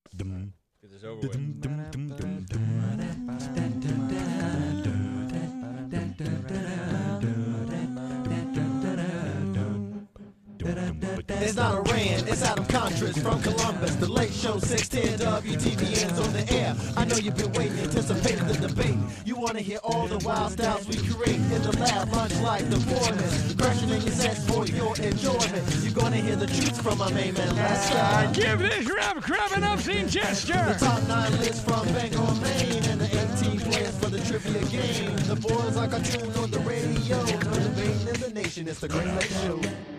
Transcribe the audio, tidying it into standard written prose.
Get this over with. It's not Iran, it's Adam Contras from Columbus. The late show 610 WTVN's on the air. I know you've been waiting, anticipating the debate. You want to hear all the wild styles we create in the lab, lunch like the foreman. Crashing in your sets for your enjoyment. You're gonna hear the truth from my main man Lester. Give this rap crap an obscene gesture. The top 9 lists from Bangor, Maine, and the 18 players for the trivia game. The boys are cartoon on the radio. No debating in the nation, it's the Great Lake Show.